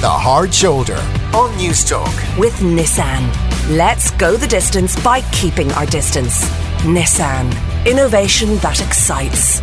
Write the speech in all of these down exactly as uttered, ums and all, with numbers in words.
The Hard Shoulder on Newstalk. With Nissan. Let's go the distance by keeping our distance. Nissan. Innovation that excites.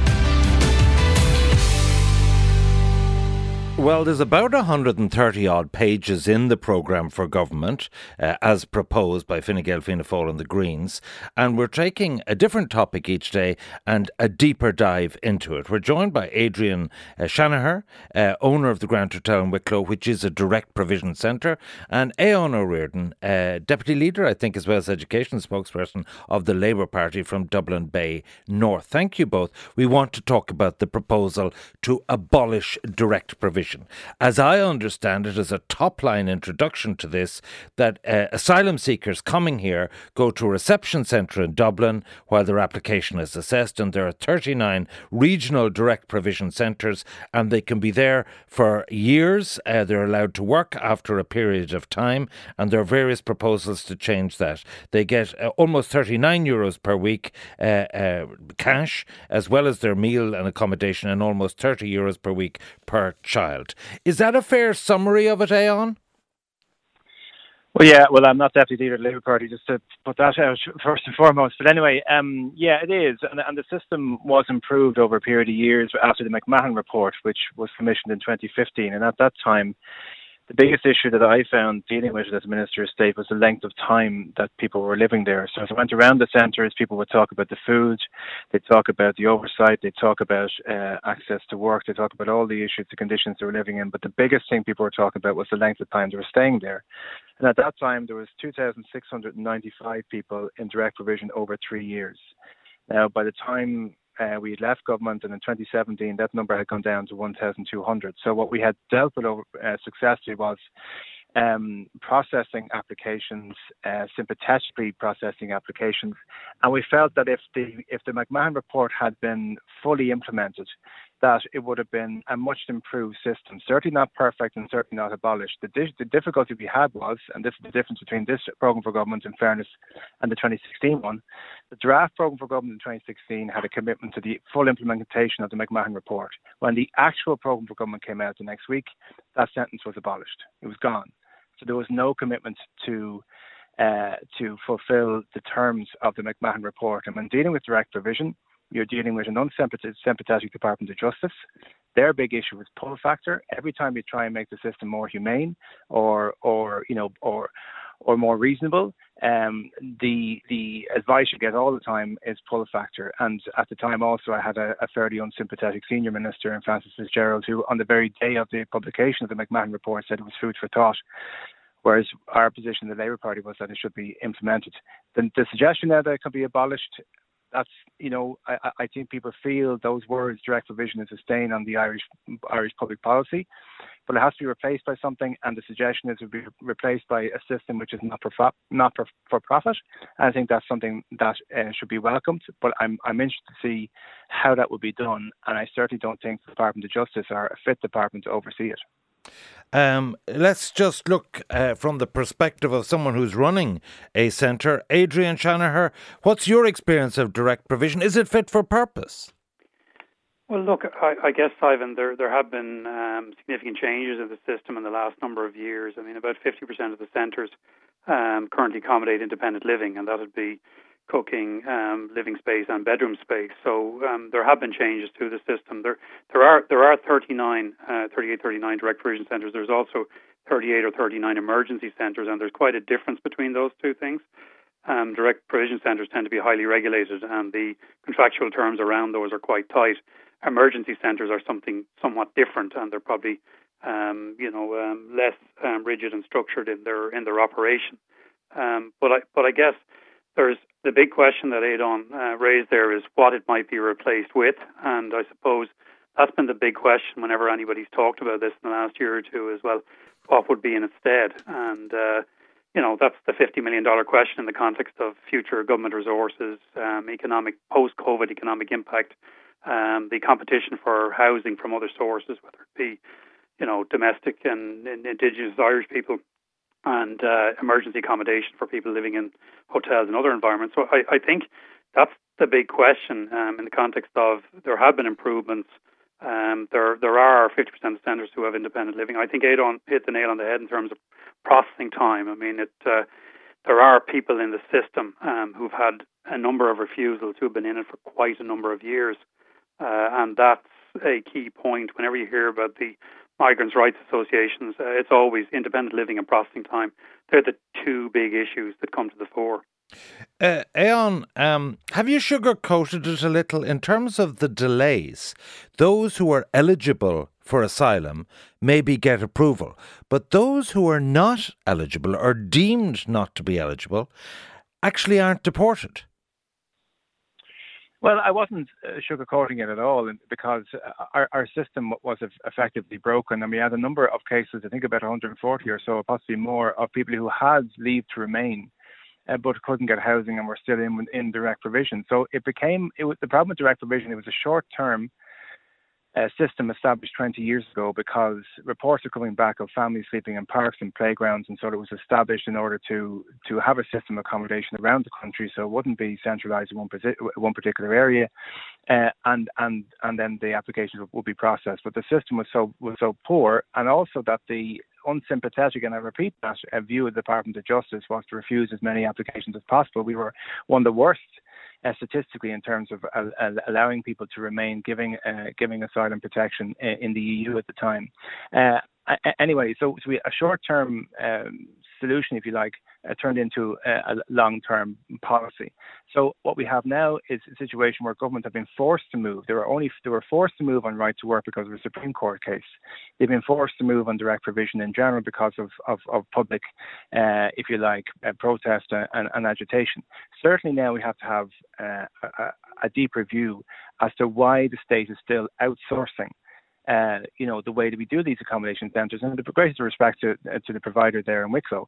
Well, there's about one hundred thirty odd pages in the programme for government, uh, as proposed by Fine Gael, Fianna Fáil and the Greens, and we're taking a different topic each day and a deeper dive into it. We're joined by Adrian uh, Shanaher, uh, owner of the Grand Hotel in Wicklow, which is a direct provision centre, and Eoin O'Riordan, uh, Deputy Leader, I think, as well as Education Spokesperson of the Labour Party from Dublin Bay North. Thank you both. We want to talk about the proposal to abolish direct provision. As I understand it, as a top-line introduction to this, that uh, asylum seekers coming here go to a reception centre in Dublin while their application is assessed, and there are thirty-nine regional direct provision centres, and they can be there for years. Uh, they're allowed to work after a period of time, and there are various proposals to change that. They get uh, almost thirty-nine euros per week uh, uh, cash, as well as their meal and accommodation, and almost thirty euros per week per child. Is that a fair summary of it, Eoin? Well, yeah, well, I'm not Deputy Leader of the Labour Party, just to put that out first and foremost. But anyway, um, yeah, it is. And, and the system was improved over a period of years after the McMahon report, which was commissioned in twenty fifteen. And at that time, the biggest issue that I found dealing with it as Minister of State was the length of time that people were living there. So as I went around the centres, people would talk about the food, they'd talk about the oversight, they'd talk about uh, access to work, they'd talk about all the issues, the conditions they were living in. But the biggest thing people were talking about was the length of time they were staying there. And at that time, there was two thousand six hundred ninety-five people in direct provision over three years. Now, by the time Uh, we had left government, and in twenty seventeen that number had gone down to one thousand two hundred. So what we had dealt with over, uh, successfully was um, processing applications, uh, sympathetically processing applications, and we felt that if the if the McMahon report had been fully implemented, that it would have been a much improved system. Certainly not perfect and certainly not abolished. The, di- the difficulty we had was, and this is the difference between this programme for government, in fairness, and the twenty sixteen one, the draft programme for government in twenty sixteen had a commitment to the full implementation of the McMahon report. When the actual programme for government came out the next week, that sentence was abolished. It was gone. So there was no commitment to uh, to fulfil the terms of the McMahon report. And when dealing with direct provision, you're dealing with an unsympathetic Department of Justice. Their big issue is pull factor. Every time you try and make the system more humane or, or you know, or or more reasonable, um, the the advice you get all the time is pull factor. And at the time also I had a, a fairly unsympathetic senior minister in Francis Fitzgerald, who on the very day of the publication of the McMahon report said it was food for thought, whereas our position in the Labour Party was that it should be implemented. The, the suggestion now that it can be abolished, that's, you know, I, I think people feel those words, direct provision, is a stain on the Irish Irish public policy, but it has to be replaced by something, and the suggestion is to be replaced by a system which is not for not for, for profit. And I think that's something that uh, should be welcomed, but I'm I'm interested to see how that will be done, and I certainly don't think the Department of Justice are a fit department to oversee it. Um, let's just look uh, from the perspective of someone who's running a centre. Adrian Shanaher, what's your experience of direct provision? Is it fit for purpose? Well, look, I, I guess, Ivan, there there have been um, significant changes in the system in the last number of years. I mean, about fifty percent of the centres um, currently accommodate independent living, and that would be cooking, um, living space and bedroom space. So um, there have been changes to the system. There there are there are thirty-nine, uh, thirty-eight, thirty-nine direct provision centres. There's also thirty-eight or thirty-nine emergency centres, and there's quite a difference between those two things. Um, direct provision centres tend to be highly regulated, and the contractual terms around those are quite tight. Emergency centres are something somewhat different, and they're probably um, you know um, less um, rigid and structured in their in their operation. Um, but I but I guess there's the big question that Eoin uh, raised there is what it might be replaced with, and I suppose that's been the big question whenever anybody's talked about this in the last year or two as well. What would be in its stead? And uh, you know that's the fifty million dollars question in the context of future government resources, um, economic post-COVID economic impact, um, the competition for housing from other sources, whether it be you know domestic and, and Indigenous Irish people, and uh, emergency accommodation for people living in hotels and other environments. So I, I think that's the big question um, in the context of there have been improvements Um, there there are fifty percent of centres who have independent living. I think Aidan hit the nail on the head in terms of processing time. I mean, it uh, there are people in the system um, who've had a number of refusals who've been in it for quite a number of years, uh, and that's a key point. Whenever you hear about the migrants' rights associations, uh, it's always independent living and processing time. They're the two big issues that come to the fore. Uh, Aon, um, have you sugar-coated it a little in terms of the delays? Those who are eligible for asylum maybe get approval, but those who are not eligible or deemed not to be eligible actually aren't deported. Well, I wasn't uh, sugarcoating it at all because our, our system was effectively broken, and we had a number of cases, I think about one hundred forty or so, possibly more, of people who had leave to remain uh, but couldn't get housing and were still in in direct provision. So it became, it was, the problem with direct provision, it was a short-term uh, system established twenty years ago because reports are coming back of families sleeping in parks and playgrounds, and so it was established in order to to have a system of accommodation around the country, so it wouldn't be centralised in one, one particular area, uh, and and and then the applications would be processed. But the system was so was so poor, and also that the unsympathetic, and I repeat that, uh, view of the Department of Justice was to refuse as many applications as possible. We were one of the worst uh, statistically in terms of uh, uh, allowing people to remain, giving uh, giving asylum protection in, in the E U at the time. Uh, anyway, so, so we, a short-term um, solution, if you like, uh, turned into a, a long-term policy. So what we have now is a situation where governments have been forced to move. They were only they were forced to move on right to work because of a Supreme Court case. They've been forced to move on direct provision in general because of of, of public, uh, if you like, uh, protest and, and agitation. Certainly now we have to have uh, a, a deeper view as to why the state is still outsourcing Uh, you know, the way that we do these accommodation centres, and the greatest respect to, uh, to the provider there in Wicklow.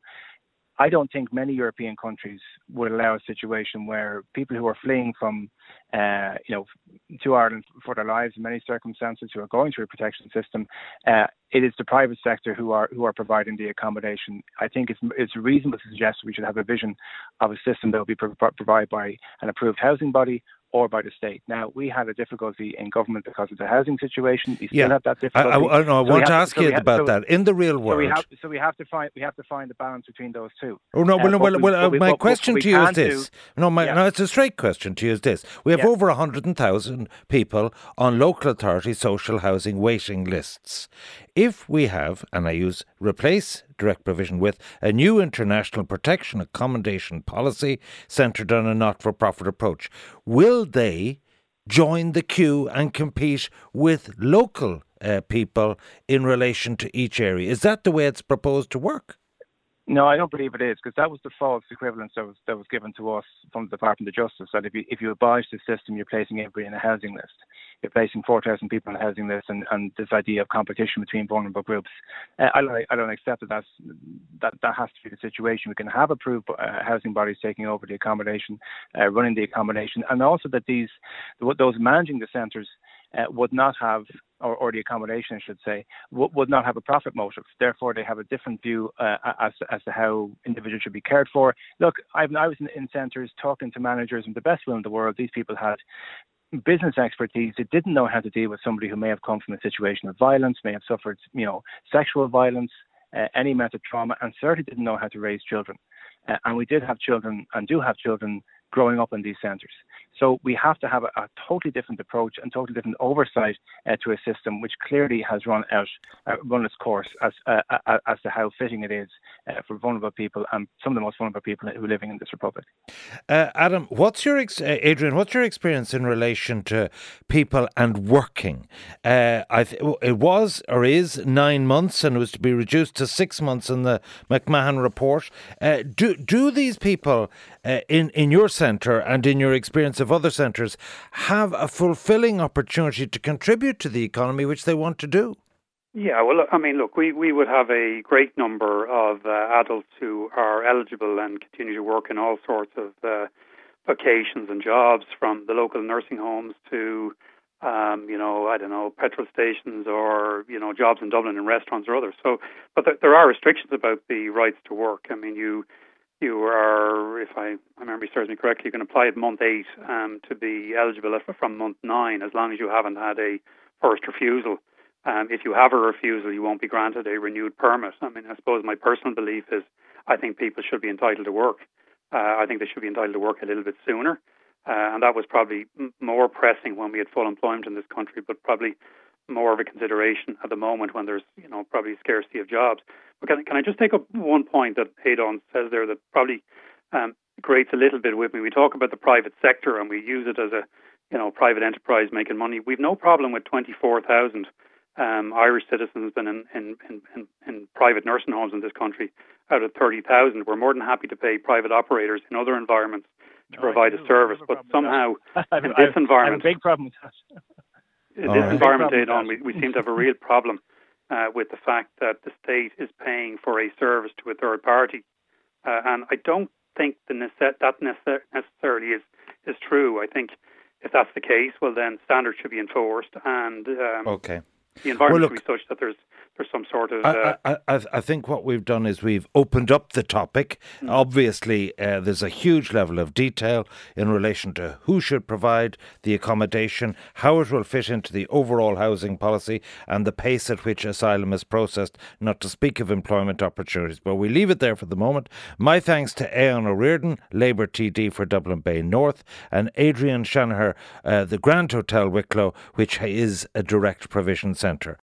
I don't think many European countries would allow a situation where people who are fleeing from, uh, you know, to Ireland for their lives in many circumstances, who are going through a protection system, uh, it is the private sector who are who are providing the accommodation. I think it's it's reasonable to suggest we should have a vision of a system that will be pro- provided by an approved housing body or by the state. Now, we had a difficulty in government because of the housing situation. We still yeah. have that difficulty. I, I, I, no, I so want to have, ask so you have, about so, that. In the real world. So we have, so we have to find we have to find the balance between those two. Oh no, well, uh, well, we, well uh, we, my what, question what to you is this. do, no, my, yeah. no, it's a straight question to you is this. We have yeah. over one hundred thousand people on local authority social housing waiting lists. If we have, and I use replace direct provision with, a new international protection accommodation policy centred on a not-for-profit approach, will they join the queue and compete with local uh, people in relation to each area? Is that the way it's proposed to work? No, I don't believe it is, because that was the false equivalence that was that was given to us from the Department of Justice, that if you if you abolish the system, you're placing everybody in a housing list. You're placing four thousand people on a housing list, and, and this idea of competition between vulnerable groups. Uh, I, don't, I don't accept that that's, that that has to be the situation. We can have approved uh, housing bodies taking over the accommodation, uh, running the accommodation, and also that these those managing the centres uh, would not have, or, or the accommodation, I should say, w- would not have a profit motive. Therefore, they have a different view uh, as, to, as to how individuals should be cared for. Look, I've, I was in, in centres talking to managers, and the best will in the world, these people had business expertise. They didn't know how to deal with somebody who may have come from a situation of violence, may have suffered, you know, sexual violence, uh, any amount of trauma, and certainly didn't know how to raise children. Uh, and we did have children, and do have children, growing up in these centres. So we have to have a, a totally different approach and totally different oversight uh, to a system which clearly has run out, uh, run its course as uh, uh, as to how fitting it is uh, for vulnerable people, and some of the most vulnerable people who are living in this republic. Uh, Adam, what's your ex- uh, Adrian? What's your experience in relation to people and working? Uh, I th- it was or is nine months, and it was to be reduced to six months in the McMahon report. Uh, do do these people uh, in in your centre and in your experience of other centres have a fulfilling opportunity to contribute to the economy, which they want to do? Yeah, well, I mean, look, we, we would have a great number of uh, adults who are eligible and continue to work in all sorts of uh, vocations and jobs, from the local nursing homes to, um, you know, I don't know, petrol stations, or, you know, jobs in Dublin in restaurants or others. So, but th- there are restrictions about the rights to work. I mean, you you are, if I, my memory serves me correctly, you can apply at month eight um, to be eligible from month nine, as long as you haven't had a first refusal. Um, if you have a refusal, you won't be granted a renewed permit. I mean, I suppose my personal belief is I think people should be entitled to work. Uh, I think they should be entitled to work a little bit sooner. Uh, and that was probably m- more pressing when we had full employment in this country, but probably more of a consideration at the moment when there's, you know, probably scarcity of jobs. But can, can I just take up one point that Aidan says there that probably um, grates a little bit with me? We talk about the private sector and we use it as a, you know, private enterprise making money. We've no problem with twenty-four thousand um, Irish citizens in, in, in, in, in private nursing homes in this country out of thirty thousand. We're more than happy to pay private operators in other environments to no, provide a service, a but somehow in this I've, environment, I have a big problem with that. in All this right. environment, Aidan, we, we seem to have a real problem uh, with the fact that the state is paying for a service to a third party, uh, and I don't think the nece- that nece- necessarily is is true. I think if that's the case, well, then standards should be enforced, and um, Okay. the environment Well, should look, be such that there's there's some sort of. Uh, I, I, I I think what we've done is we've opened up the topic. Mm. Obviously, uh, there's a huge level of detail in relation to who should provide the accommodation, how it will fit into the overall housing policy, and the pace at which asylum is processed, not to speak of employment opportunities. But we leave it there for the moment. My thanks to Éoin O'Riordan, Labour T D for Dublin Bay North, and Adrian Shanaher, uh, the Grand Hotel Wicklow, which is a direct provision centre.